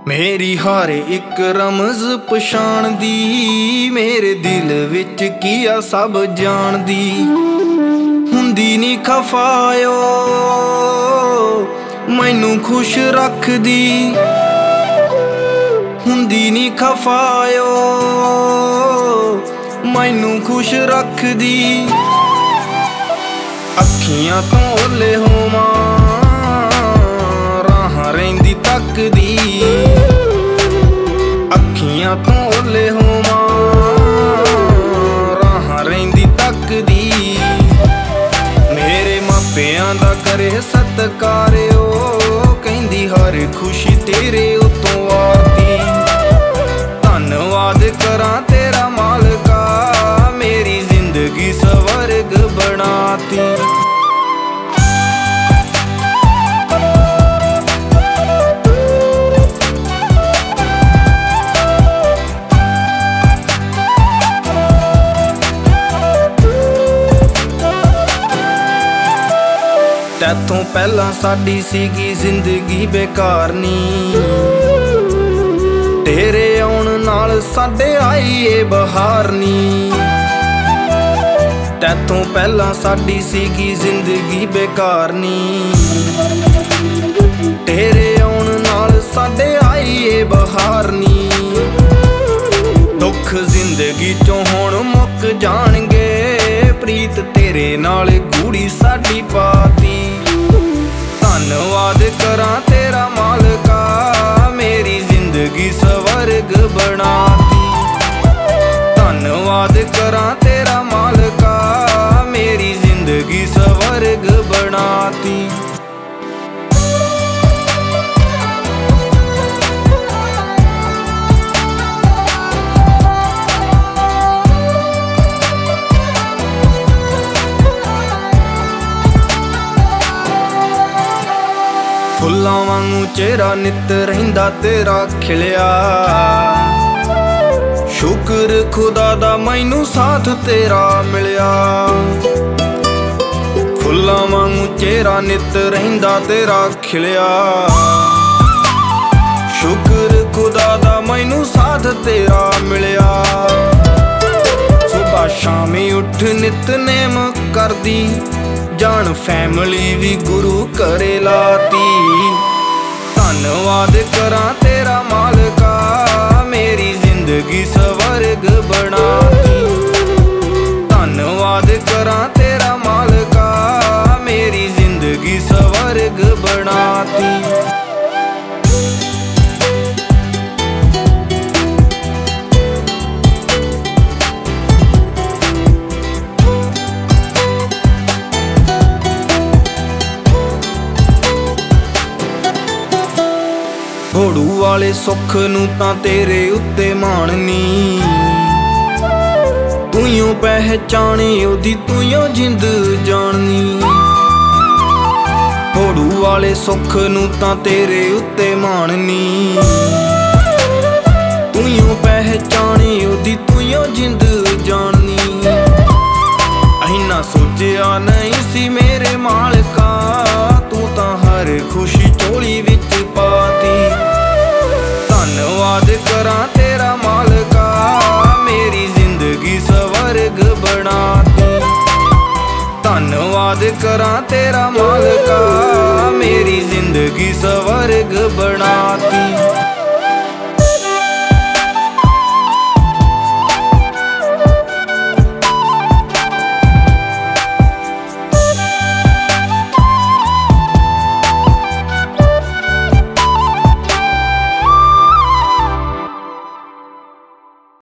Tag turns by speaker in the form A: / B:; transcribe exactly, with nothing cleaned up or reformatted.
A: मेरी हर एक रमज पछाणदी, मेरे दिल विच की आ सब जानदी। हुंदी नी खफायो मैनू खुश रखदी, हुंदी नी खफायो मैनू खुश रखदी। अखियां तो ओले होवां राह रहिंदी तकदी, अखियां तो ओले होवां राह रहिंदी तकदी। मेरे मापियां दा करे सत्कार ओ कहंदी हर खुशी तेरे उत्तों आती। धन्नवाद करां तेरा मालका, मेरी जिंदगी स्वर्ग बनाती। तैथों पहला साडी सीगी जिंदगी बेकार नी, तेरे आउण नाल साडे आई ए बहार नी। तैथों पहला साडी सीगी जिंदगी बेकार नी, तेरे आउण नाल साडे आई ए बहार नी। दुख जिंदगी चों हुण मुक जाणगे, प्रीत तेरे नाल गूड़ी साडी पाती। धन्नवाद करां तेरा मालका, मेरी जिंदगी स्वर्ग बनाती। धन्नवाद करां तेरा मालका, मेरी जिंदगी स्वर्ग बनाती। फुल्लां वांगू चेहरा नित रहिंदा तेरा खिलिया, शुक्र खुदा दा मैनू साथ तेरा मिलिया। फुल्लां वांगू चेहरा नित रहिंदा तेरा खिलिया, शुक्र खुदा दा मैनू साथ तेरा मिलिया। सुबह शामी उठ नितनेम करदी, जान फैमिली भी गुरु करे लाती। धन्नवाद करां तेरा मालका, मेरी जिंदगी स्वर्ग बनाती। धन्नवाद करां तेरा मालका, मेरी जिंदगी स्वर्ग बनाती। घोड़ू वाले सुख नू तां तेरे उत्ते माणनी, तूं पहचाने ओदी तूं जिंद जाननी। घोड़ू वाले सुख नू तां तेरे उत्ते माणनी, तूं पहचाने ओदी तूं जिंद जाननी। इन्ना सोचिया नहीं सी मेरे मालका, तू तां हर खुशी झोली विच पाती। धन्नवाद करां तेरा मालका, मेरी जिंदगी स्वर्ग बनाती। धन्नवाद करां तेरा मालका, मेरी जिंदगी स्वर्ग बनाती।